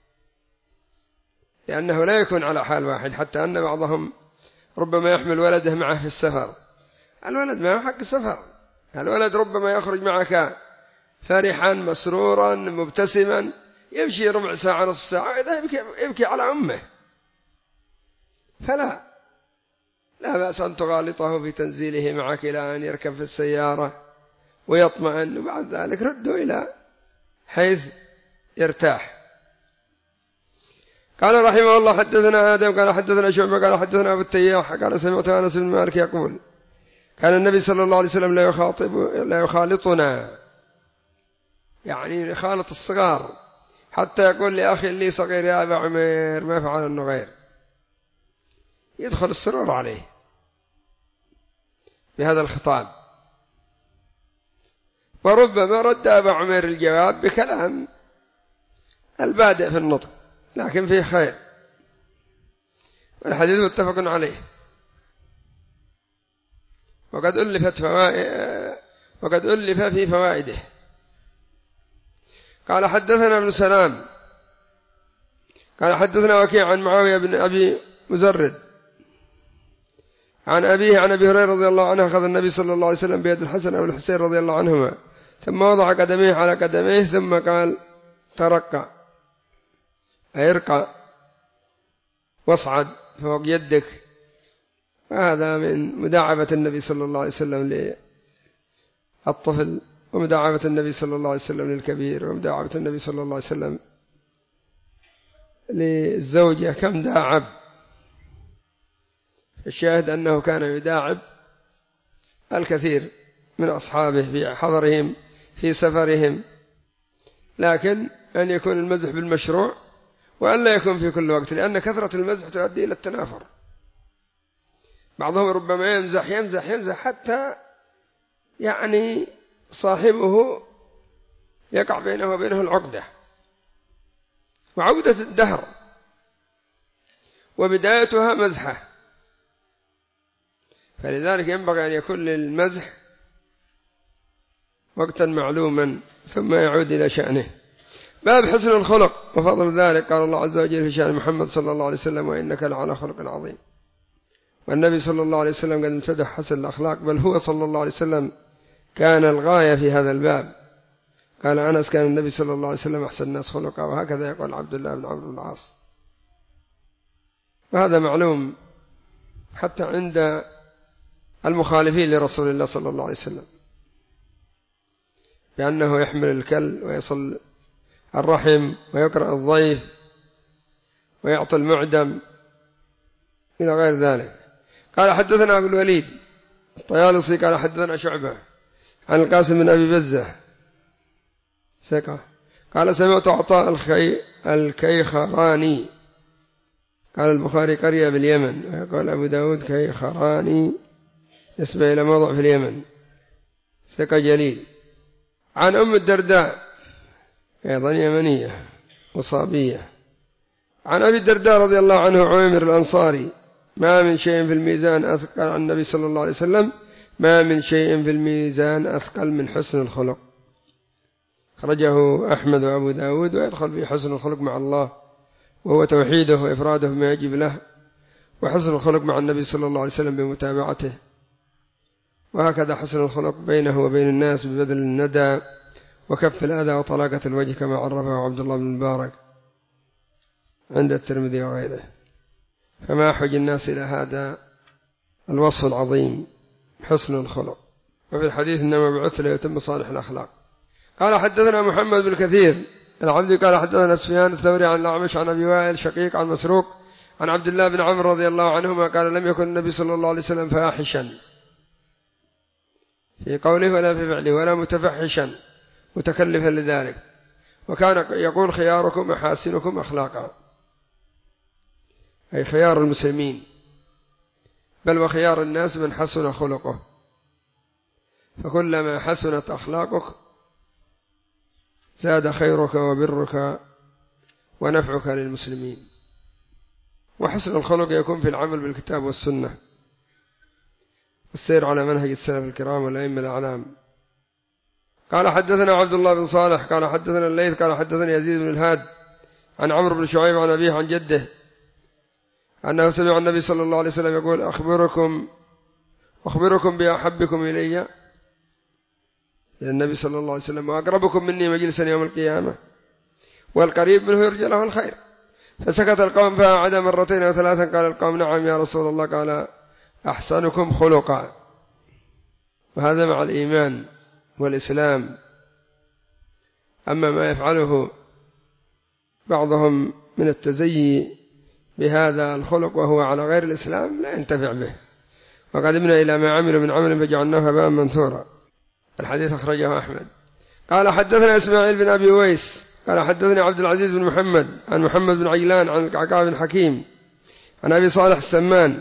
لأنه لا يكون على حال واحد، حتى أن بعضهم ربما يحمل ولده معه في السفر. الولد معه حق السفر، الولد ربما يخرج معك فرحا مسرورا مبتسما، يمشي ربع ساعة نصف ساعة إذا يبكي على أمه، فلا بأس أن تغالطه في تنزيله معك إلى أن يركب في السيارة ويطمئن، وبعد ذلك ردوا إلى حيث يرتاح. قال رحمه الله حدثنا آدم قال حدثنا شعبة قال حدثنا أبو التياح قال سمعت أنس بن مالك يقول كان النبي صلى الله عليه وسلم لا يخالطنا، يعني يخالط الصغار، حتى يقول لأخي لي صغير يا أبا عمير ما فعل النغير، يدخل السرور عليه بهذا الخطاب. وربما رد أبا عمير الجواب بكلام البادئ في النطق لكن فيه خير، والحديث متفق عليه. وقد ألف في فوائده. قال حدثنا ابن سلام قال حدثنا وكيع عن معاوية بن أبي مزرد عن أبيه عن أبي هريرة رضي الله عنه أخذ النبي صلى الله عليه وسلم بيد الحسن والحسين رضي الله عنهما ثم وضع قدميه على قدميه ثم قال ترقى، أي ارقى واصعد فوق يدك. وهذا من مداعبة النبي صلى الله عليه وسلم للطفل، ومداعبة النبي صلى الله عليه وسلم للكبير، ومداعبة النبي صلى الله عليه وسلم للزوجة. كم داعب. الشاهد أنه كان يداعب الكثير من أصحابه في حضرهم في سفرهم، لكن أن يكون المزح بالمشروع وأن لا يكون في كل وقت، لأن كثرة المزح تؤدي إلى التنافر. بعضهم ربما يمزح حتى يعني صاحبه يقع بينه وبينه العقدة، وعقدة الدهر وبدايتها مزحة. فلذلك ينبغي أن يكون للمزح وقتا معلوما ثم يعود إلى شأنه. باب حسن الخلق وفضل ذلك. قال الله عز وجل في شأن محمد صلى الله عليه وسلم وإنك لعلى خلق عظيم. والنبي صلى الله عليه وسلم قد امتدح حسن الأخلاق، بل هو صلى الله عليه وسلم كان الغاية في هذا الباب. قال أنس كان النبي صلى الله عليه وسلم أحسن الناس خلقا، وهكذا يقول عبد الله بن عمرو بن العاص. وهذا معلوم حتى عند المخالفين لرسول الله صلى الله عليه وسلم، بأنه يحمل الكل ويصل الرحم ويقرأ الضيف ويعطي المعدم إلى غير ذلك. قال حدثنا أبو الوليد الطيالسي قال حدثنا شعبة عن القاسم بن أبي بزة ثقة قال سمعت عطاء الكيخراني قال البخاري قرية باليمن، ويقول أبو داود كيخراني نسبة إلى موضع في اليمن، ثقة جليل. عن أم الدرداء أيضا يمنية وصابية عن أبي الدرداء رضي الله عنه عمير الأنصاري ما من شيء في الميزان أثقل عن النبي صلى الله عليه وسلم، ما من شيء في الميزان أثقل من حسن الخلق. خرجه أحمد وأبو داود. ويدخل في حسن الخلق مع الله وهو توحيده وإفراده بما يجب له، وحسن الخلق مع النبي صلى الله عليه وسلم بمتابعته، وهكذا حسن الخلق بينه وبين الناس ببذل الندى وكف الأذى وطلاقة الوجه كما عرفه عبد الله بن المبارك عند الترمذي وغيره. فما أحوج الناس إلى هذا الوصف العظيم حسن الخلق. وفي الحديث إنما بعثت ليتم صالح الأخلاق. قال حدثنا محمد بن كثير العبدي قال حدثنا سفيان الثوري عن الأعمش عن أبي وائل شقيق عن مسروق عن عبد الله بن عمرو رضي الله عنهما قال لم يكن النبي صلى الله عليه وسلم فاحشا في قوله ولا في فعله ولا متفحشا متكلفا لذلك، وكان يقول خياركم أحاسنكم أخلاقا، أي خيار المسلمين، بل وخيار الناس من حسن خلقه، فكلما حسنت أخلاقك زاد خيرك وبرك ونفعك للمسلمين. وحسن الخلق يكون في العمل بالكتاب والسنة والسير على منهج السلف الكرام والأئمة الأعلام. قال حدثنا عبد الله بن صالح قال حدثنا الليث قال حدثنا يزيد بن الهاد عن عمرو بن شعيب عن أبيه عن جده أنه سمع النبي صلى الله عليه وسلم يقول أخبركم بأحبكم إلي، النبي صلى الله عليه وسلم وأقربكم مني مجلسا يوم القيامة والقريب منه يرجى له الخير. فسكت القوم فأعاد مرتين أو ثلاثا. قال القوم نعم يا رسول الله. قال أحسنكم خلقا. وهذا مع الإيمان والإسلام. أما ما يفعله بعضهم من التزيي بهذا الخلق وهو على غير الإسلام لا ينتفع به. وقدمنا إلى ما عملوا من عمل فجعلناه هباء منثورا. الحديث أخرجه أحمد. قال حدثنا إسماعيل بن أبي ويس قال حدثني عبد العزيز بن محمد عن محمد بن عجلان عن القعقاع بن حكيم عن أبي صالح السمان،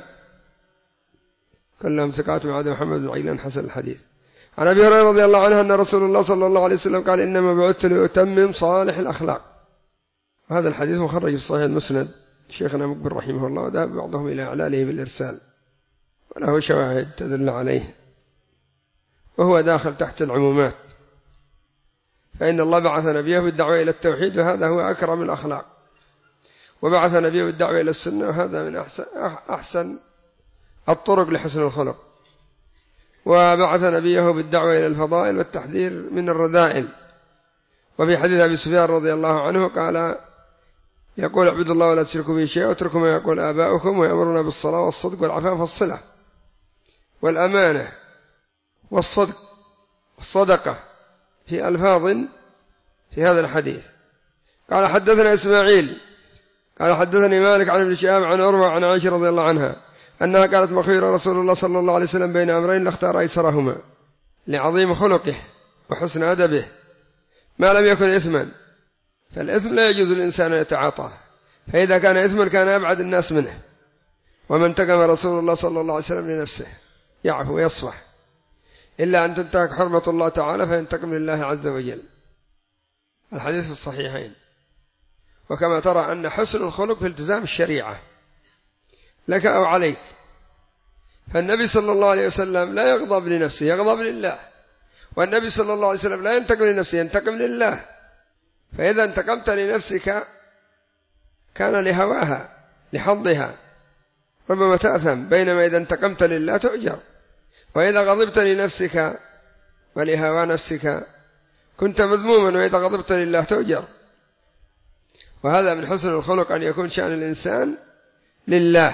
كلهم ثقات ما عدا محمد بن عجلان حسن الحديث، عن أبي هريرة رضي الله عنه أن رسول الله صلى الله عليه وسلم قال إنما بعثت لأتمم صالح الأخلاق. هذا الحديث مخرج في صحيح المسند شيخنا مقبل رحمه الله، وذهب بعضهم إلى إعلاله بالإرسال، وله شواهد تدل عليه، وهو داخل تحت العمومات. فإن الله بعث نبيه بالدعوة إلى التوحيد وهذا هو أكرم الأخلاق، وبعث نبيه بالدعوة إلى السنة وهذا من أحسن الطرق لحسن الخلق، وبعث نبيه بالدعوة إلى الفضائل والتحذير من الرذائل. وفي حديث أبي سفيان رضي الله عنه قال يقول اعبدوا الله ولا تشركوا به شيئا واتركوا ما يقول آباؤكم ويأمرنا بالصلاة والصدق والعفاف والصلة والأمانة والصدق والصدقة في ألفاظ في هذا الحديث. قال حدثنا إسماعيل قال حدثني مالك عن ابن شهاب عن عروة عن عائشة رضي الله عنها أنها قالت مخير رسول الله صلى الله عليه وسلم بين أمرين لاختار أيسرهما لعظيم خلقه وحسن أدبه ما لم يكن إثما، فالإثم لا يجوز الإنسان أن يتعاطاه، فإذا كان إثما كان أبعد الناس منه. ومن انتقم رسول الله صلى الله عليه وسلم لنفسه يعفو ويصفح إلا أن تنتهك حرمة الله تعالى فينتقم لله عز وجل. الحديث في الصحيحين. وكما ترى أن حسن الخلق في التزام الشريعة لك أو عليك، فالنبي صلى الله عليه وسلم لا يغضب لنفسه، يغضب لله، والنبي صلى الله عليه وسلم لا ينتقم لنفسه، ينتقم لله. فإذا انتقمت لنفسك كان لهواها لحظها ربما تأثم، بينما إذا انتقمت لله تؤجر. وإذا غضبت لنفسك ولهوى نفسك كنت مذموما، وإذا غضبت لله تؤجر. وهذا من حسن الخلق أن يكون شأن الإنسان لله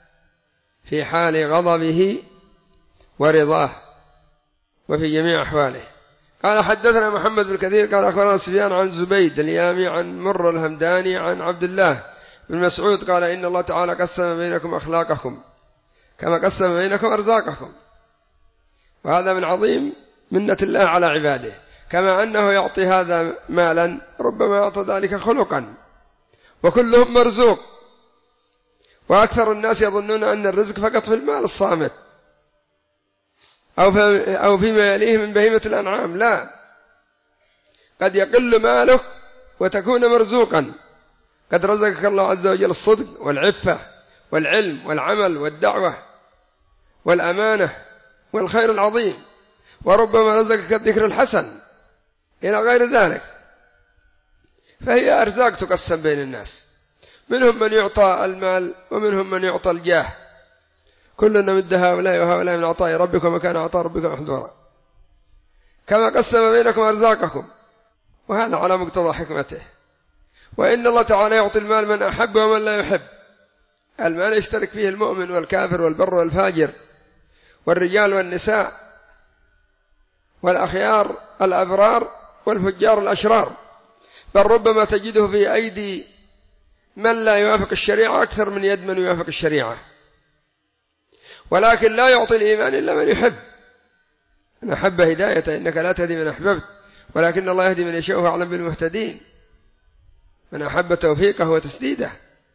في حال غضبه ورضاه وفي جميع أحواله. قال حدثنا محمد بن كثير قال أخبرنا سفيان عن زبيد اليامي عن مر الهمداني عن عبد الله بن مسعود قال إن الله تعالى قسم بينكم أخلاقكم كما قسم بينكم أرزاقكم. وهذا من عظيم منة الله على عباده، كما أنه يعطي هذا مالا ربما يعطي ذلك خلقا، وكلهم مرزوق. وأكثر الناس يظنون أن الرزق فقط في المال الصامت أو فيما يليه من بهيمة الأنعام، لا، قد يقل مالك وتكون مرزوقا. قد رزقك الله عز وجل الصدق والعفة والعلم والعمل والدعوة والأمانة والخير العظيم، وربما رزقك الذكر الحسن إلى غير ذلك. فهي أرزاق تقسم بين الناس، منهم من يعطى المال ومنهم من يعطى الجاه، كلنا مد هؤلاء وهؤلاء من عطاء ربك وما كان عطاء ربك محظورا، كما قسم بينكم أرزاقكم، وهذا على مقتضى حكمته. وإن الله تعالى يعطي المال من أحب ومن لا يحب. المال يشترك فيه المؤمن والكافر والبر والفاجر والرجال والنساء والأخيار الأبرار والفجار الأشرار، بل ربما تجده في أيدي من لا يوافق الشريعة أكثر من يد من يوافق الشريعة. ولكن لا يعطي الإيمان إلا من يحب. من أحب هداية إنك لا تهدي من أحببت ولكن الله يهدي من يشاء وهو أعلم بالمهتدين. من أحب توفيقه وتسديده.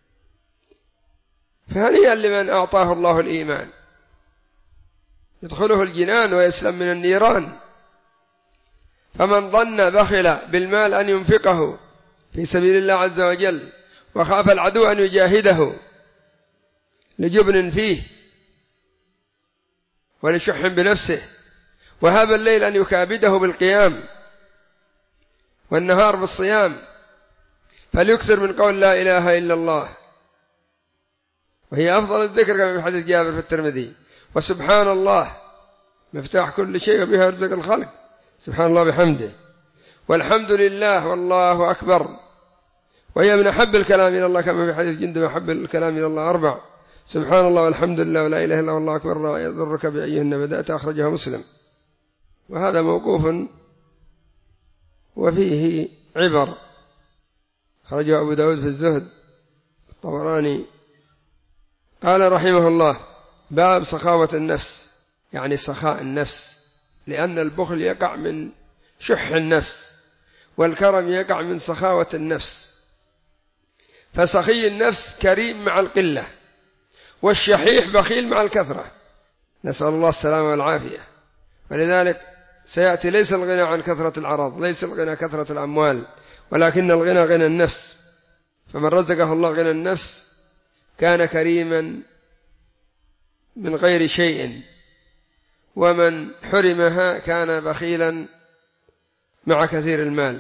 فهنيئا لمن أعطاه الله الإيمان، يدخله الجنان ويسلم من النيران. فمن ظن بخل بالمال أن ينفقه في سبيل الله عز وجل وخاف العدو أن يجاهده لجبن فيه ولشح بنفسه، وهاب الليل أن يكابده بالقيام والنهار بالصيام، فليكثر من قول لا إله إلا الله، وهي أفضل الذكر كما في حديث جابر في الترمذي. وسبحان الله مفتاح كل شيء وبها يرزق الخلق، سبحان الله بحمده. والحمد لله والله أكبر وهي من أحب الكلام إلى الله، كما في حديث جندب أحب الكلام إلى الله 4: سبحان الله والحمد لله ولا إله إلا الله والله أكبر لا يضرك بأيهن بدأت، أخرجها مسلم. وهذا موقوف وفيه عبر، خرجه أبو داود في الزهد، الطبراني. قال رحمه الله: باب سخاوة النفس، يعني سخاء النفس، لأن البخل يقع من شح النفس، والكرم يقع من سخاوة النفس. فسخي النفس كريم مع القلة، والشحيح بخيل مع الكثرة، نسأل الله السلامة والعافية. ولذلك سيأتي ليس الغنى عن كثرة العرض، ليس الغنى كثرة الأموال، ولكن الغنى غنى النفس. فمن رزقه الله غنى النفس كان كريما من غير شيء، ومن حرمها كان بخيلا مع كثير المال.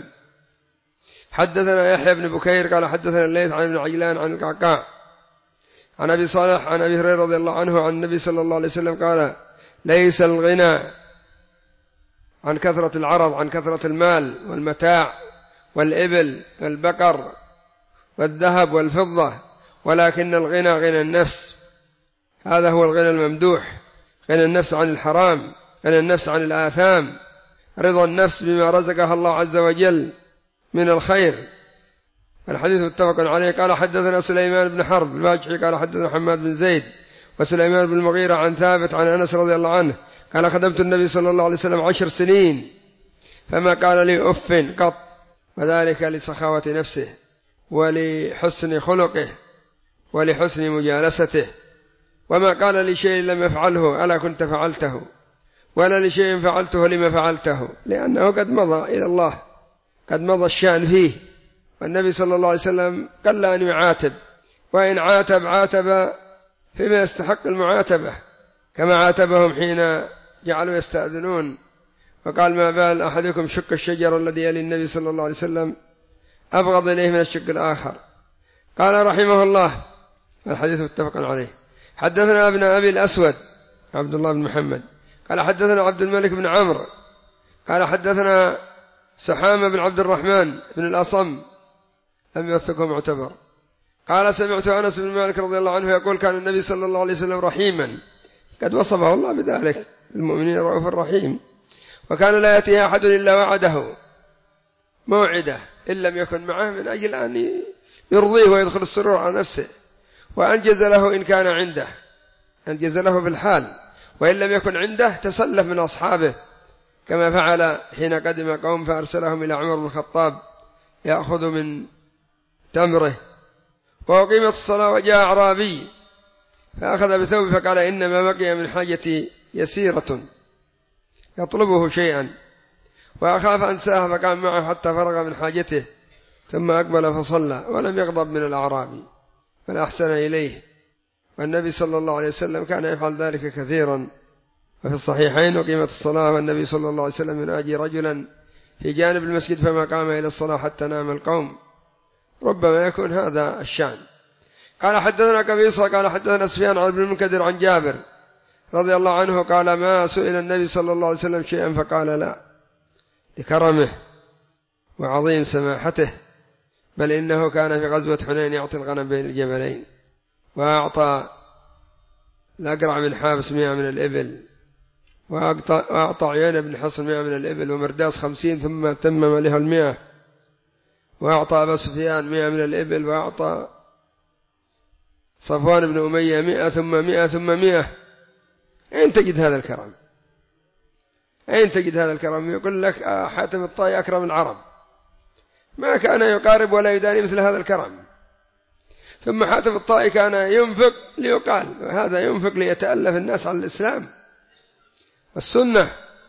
حدثنا يحيى بن بكير قال حدثنا الليث عن ابن عجلان عن القعقاع عن أبي صالح عن أبي هريرة رضي الله عنه عن النبي صلى الله عليه وسلم قال: ليس الغنى عن كثرة العرض، عن كثرة المال والمتاع والإبل والبقر والذهب والفضة، ولكن الغنى غنى النفس. هذا هو الغنى الممدوح، غنى النفس عن الحرام، غنى النفس عن الآثام، رضا النفس بما رزقها الله عز وجل من الخير. الحديث متفق عليه. قال حدثنا سليمان بن حرب الواجحي قال حدثنا حماد بن زيد وسليمان بن المغيرة عن ثابت عن أنس رضي الله عنه قال: خدمت النبي صلى الله عليه وسلم 10 سنين فما قال لي أف قط، وذلك لسخاوة نفسه ولحسن خلقه ولحسن مجالسته، وما قال لي شيء لم يفعله ألا كنت فعلته، ولا لشيء فعلته لما فعلته، لأنه قد مضى إلى الله، قد مضى الشأن فيه. والنبي صلى الله عليه وسلم قل أن يعاتب، وإن عاتب فيما يستحق المعاتبة، كما عاتبهم حين جعلوا يستأذنون وقال: ما بال أحدكم شق الشجر الذي يلي النبي صلى الله عليه وسلم أبغض إليه من الشق الآخر. قال رحمه الله: الحديث متفق عليه. حدثنا ابن أبي الأسود عبد الله بن محمد قال حدثنا عبد الملك بن عمرو قال حدثنا سحامة بن عبد الرحمن بن الأصم لم يوثقه معتبر قال: سمعت أنس بن مالك رضي الله عنه يقول: كان النبي صلى الله عليه وسلم رحيما، قد وصفه الله بذلك، المؤمنين رؤوف رحيم، وكان لا يأتيه أحد إلا وعده موعده إن لم يكن معه، من أجل أن يرضيه ويدخل السرور على نفسه، وأنجز له إن كان عنده، أنجز له في الحال، وإن لم يكن عنده تسلف من أصحابه، كما فعل حين قدم قوم فأرسلهم إلى عمر بن الخطاب يأخذ من تمره. وأقيمت الصلاة وجاء أعرابي فأخذ بثوبه فقال: إنما بقي من حاجتي يسيرة، يطلبه شيئا، وأخاف أنساه، فقام معه حتى فرغ من حاجته، ثم أقبل فصلى، ولم يغضب من الأعرابي بل أحسن إليه. والنبي صلى الله عليه وسلم كان يفعل ذلك كثيرا. وفي الصحيحين: وقيمت الصلاة والنبي صلى الله عليه وسلم يناجي رجلا في جانب المسجد فما قام إلى الصلاة حتى نام القوم، ربما يكون هذا الشأن. قال حدثنا قبيصة قال حدثنا سفيان عن ابن المنكدر عن جابر رضي الله عنه قال: ما سئل النبي صلى الله عليه وسلم شيئا فقال لا، لكرمه وعظيم سماحته، بل إنه كان في غزوة حنين يعطي الغنم بين الجبلين، وأعطى الأقرع بن حابس 100 من الإبل، وأعطى عيان بن حصن 100 من الإبل، ومرداس 50 ثم تمم له 100، وأعطى أبا سفيان 100 من الإبل، وأعطى صفوان بن أمية 100 ثم 100 ثم 100. أين تجد هذا الكرم؟ أين تجد هذا الكرم؟ يقول لك حاتم الطائي أكرم العرب، ما كان يقارب ولا يداني مثل هذا الكرم. ثم حاتم الطائي كان ينفق ليقال، وهذا ينفق ليتألف الناس على الإسلام والسنة.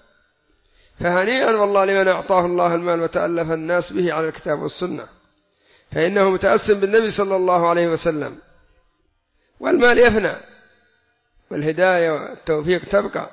فهنيئا والله لمن أعطاه الله المال وتألف الناس به على الكتاب والسنة، فإنه متأسم بالنبي صلى الله عليه وسلم. والمال يفنى والهداية والتوفيق تبقى،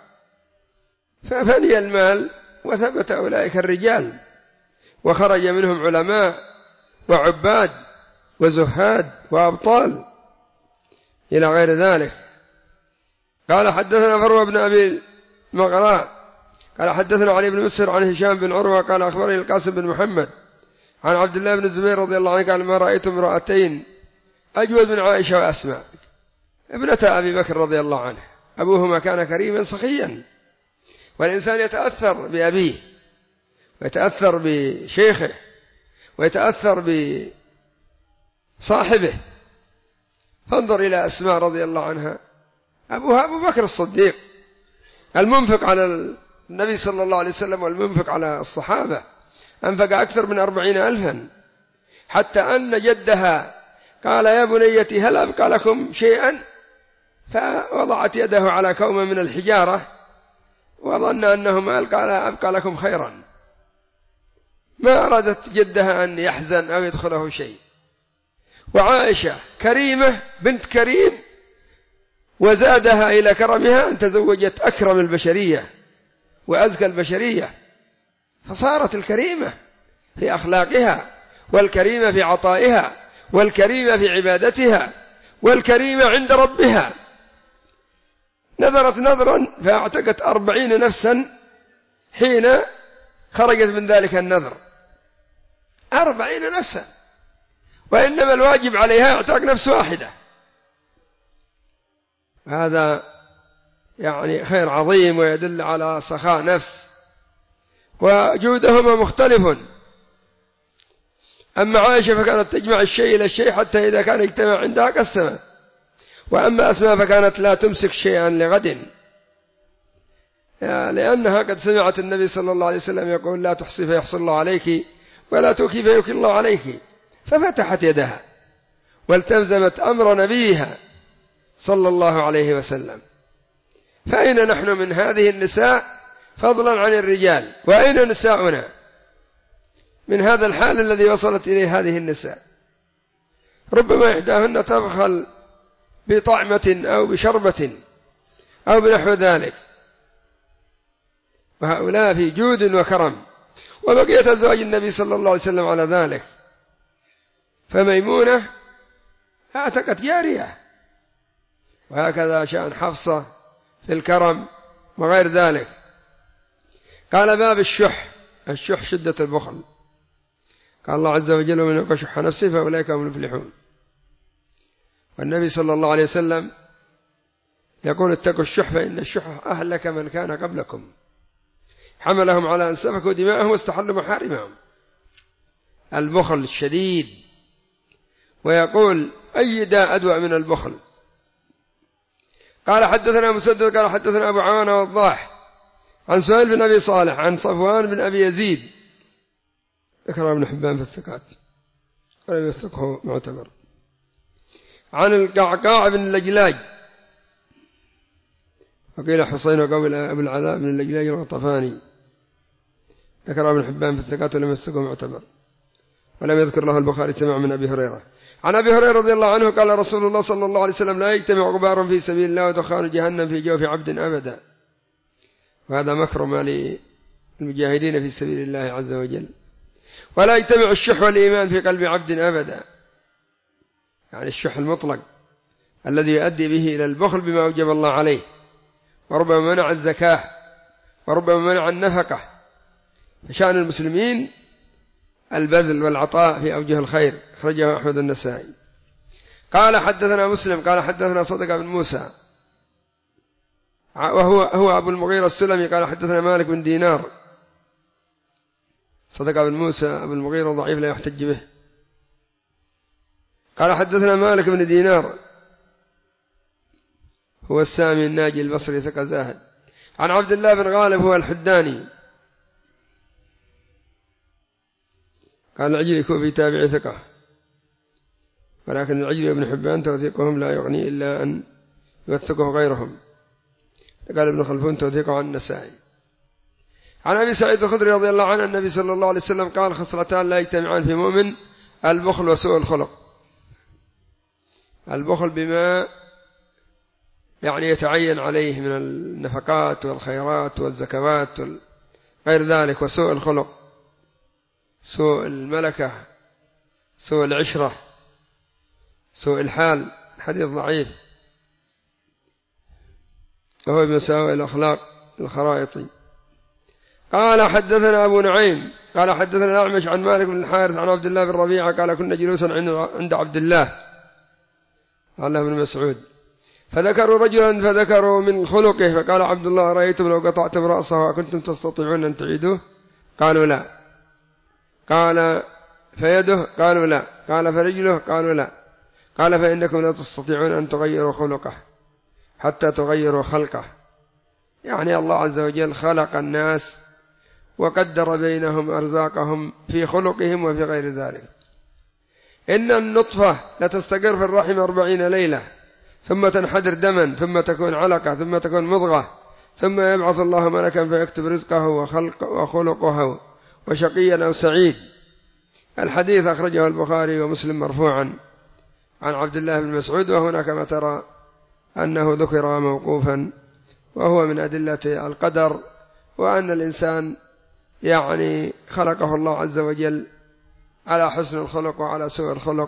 ففني المال وثبت أولئك الرجال، وخرج منهم علماء وعباد وزهاد وأبطال إلى غير ذلك. قال حدثنا فروة بن أبي المغراء قال حدثنا علي بن مسهر عن هشام بن عروة قال أخبرني القاسم بن محمد عن عبد الله بن الزبير رضي الله عنه قال ما رأيت امرأتين أجود من عائشة وأسماء ابنتا أبي بكر رضي الله عنه. أبوهما كان كريما سخيا، والإنسان يتأثر بأبيه ويتأثر بشيخه ويتأثر بصاحبه. فانظر إلى أسماء رضي الله عنها، أبوها أبو بكر الصديق المنفق على النبي صلى الله عليه وسلم والمنفق على الصحابة، أنفق أكثر من 40,000، حتى أن جدها قال يا بنيتي هل أبقى لكم شيئا؟ فوضعت يده على كومة من الحجارة وظن أنه مال، قال أبقى لكم خيرا. ما أرادت جدها أن يحزن أو يدخله شيء. وعائشة كريمة بنت كريم، وزادها إلى كرمها أن تزوجت أكرم البشرية وأزكى البشرية، فصارت الكريمة في أخلاقها، والكريمة في عطائها، والكريمة في عبادتها، والكريمة عند ربها. نذرت نذرا فاعتقت 40 نفسا حين خرجت من ذلك النذر، 40 نفسا، وإنما الواجب عليها اعتاق نفس واحدة. هذا يعني خير عظيم ويدل على سخاء نفس، وجودهما مختلف. أما عائشة فكانت تجمع الشيء إلى الشيء حتى إذا كان يجتمع عندها قسمه، وأما أسماء فكانت لا تمسك شيئا لغد، لأنها قد سمعت النبي صلى الله عليه وسلم يقول لا تحصي فيحصي الله عليك ولا توكي فيوكي الله عليك، ففتحت يدها والتزمت أمر نبيها صلى الله عليه وسلم. فأين نحن من هذه النساء فضلا عن الرجال؟ وأين نساؤنا من هذا الحال الذي وصلت إليه هذه النساء؟ ربما إحداهن تبخل بطعمة أو بشربة أو بنحو ذلك، وهؤلاء في جود وكرم. وبقية أزواج النبي صلى الله عليه وسلم على ذلك. فميمونة اعتقت جارية، وهكذا شأن حفصة في الكرم وغير ذلك. قال باب الشح. الشح شدة البخل. قال الله عز وجل ومن يوق شح نفسه فأولئك هم المفلحون. والنبي صلى الله عليه وسلم يقول اتقوا الشح فإن الشح أهلك من كان قبلكم، حملهم على أن سفكوا دماءهم واستحلوا محارمهم. البخل الشديد. ويقول أي داء أدوأ من البخل؟ قال حدثنا مسدد قال حدثنا أبو عوانة والضاح عن سهيل بن أبي صالح عن صفوان بن أبي يزيد، ذكر ابن حبان في الثقات ولم يثقه معتبر، عن القعقاع بن اللجلاج، وقيل حسين وقول أبو العلاء بن اللجلاج الغطفاني، ذكر ابن حبان في الثقات ولم يثقه معتبر، ولم يذكر له البخاري سمع من أبي هريرة. عن أبي هريرة رضي الله عنه قال رسول الله صلى الله عليه وسلم لا يجتمع غبار في سبيل الله ودخان جهنم في جوف عبد أبدا. وهذا مكرم للمجاهدين في سبيل الله عز وجل. ولا يجتمع الشح والإيمان في قلب عبد أبدا، يعني الشح المطلق الذي يؤدي به إلى البخل بما أوجب الله عليه، وربما منع الزكاة وربما منع النفقة. فشأن المسلمين البذل والعطاء في أوجه الخير. أخرجه أحمد النسائي. قال حدثنا مسلم قال حدثنا صدق بن موسى وهو أبو المغيرة السلمي قال حدثنا مالك بن دينار. صدق بن موسى أبو المغيرة ضعيف لا يحتج به. قال حدثنا مالك بن دينار هو السامي الناجي البصري ثقة زاهد، عن عبد الله بن غالب هو الحداني قال العجلي يكون في تابع ثقة، ولكن العجلي وابن حبان توثيقهم لا يغني إلا أن يوثقه غيرهم. قال ابن خلفون توثيقه عن النسائي. عن أبي سعيد الخدري رضي الله عنه النبي صلى الله عليه وسلم قال خصلتان لا يجتمعان في مؤمن: البخل وسوء الخلق. البخل بما يعني يتعين عليه من النفقات والخيرات والزكوات غير ذلك، وسوء الخلق سوء الملكة، سوء العشرة، سوء الحال. حديث ضعيف، وهو بمساوئ الأخلاق الخرائطي. قال حدثنا أبو نعيم قال حدثنا الأعمش عن مالك بن الحارث عن عبد الله بن ربيعة قال كنا جلوسا عند عبد الله بن مسعود فذكروا رجلا فذكروا من خلقه فقال عبد الله أرأيتم لو قطعتم رأسه أكنتم تستطيعون أن تعيدوه؟ قالوا لا. قال فيده؟ قالوا لا. قال فرجله؟ قالوا لا. قال فإنكم لا تستطيعون أن تغيروا خلقه حتى تغيروا خلقه. يعني الله عز وجل خلق الناس وقدر بينهم أرزاقهم في خلقهم وفي غير ذلك. إن النطفة لتستقر في الرحم 40 ليلة ثم تنحدر دما ثم تكون علقة ثم تكون مضغة ثم يبعث الله ملكا فيكتب رزقه وخلقه وشقيا أو سعيد. الحديث أخرجه البخاري ومسلم مرفوعا عن عبد الله بن مسعود، وهنا كما ترى أنه ذكر موقوفا، وهو من أدلة القدر، وأن الإنسان يعني خلقه الله عز وجل على حسن الخلق وعلى سوء الخلق،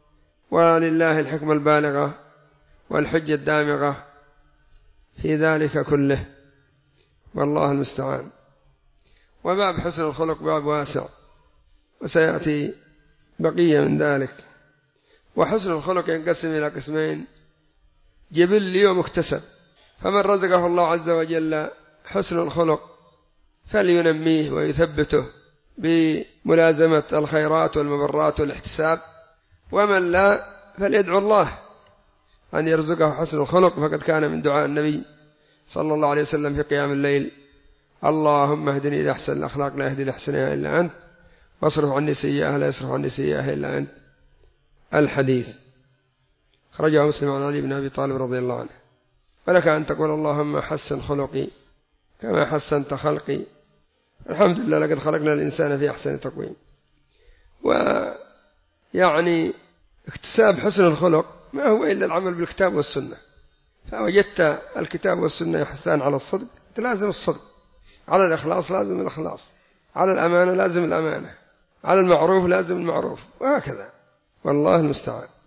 ولله الحكمة البالغة والحجة الدامغة في ذلك كله، والله المستعان. وباب حسن الخلق باب واسع وسيأتي بقية من ذلك. وحسن الخلق ينقسم إلى قسمين: جبلي ومكتسب. فمن رزقه الله عز وجل حسن الخلق فلينميه ويثبته بملازمة الخيرات والمبرات والاحتساب، ومن لا فليدعو الله أن يرزقه حسن الخلق، فقد كان من دعاء النبي صلى الله عليه وسلم في قيام الليل: اللهم اهدني لأحسن الأخلاق لا يهدي لأحسنها إلا أنت، واصرف عني سيئها لا يصرف عني سيئها إلا أنت. الحديث خرجه مسلم عن علي بن أبي طالب رضي الله عنه. ولك أن تقول: اللهم حسن خلقي كما حسنت خلقي. الحمد لله لقد خلقنا الإنسان في أحسن تقويم. ويعني اكتساب حسن الخلق ما هو إلا العمل بالكتاب والسنة. فوجدت الكتاب والسنة يحثان على الصدق، لازم الصدق، على الإخلاص لازم الإخلاص، على الأمانة لازم الأمانة، على المعروف لازم المعروف، وهكذا، والله المستعان.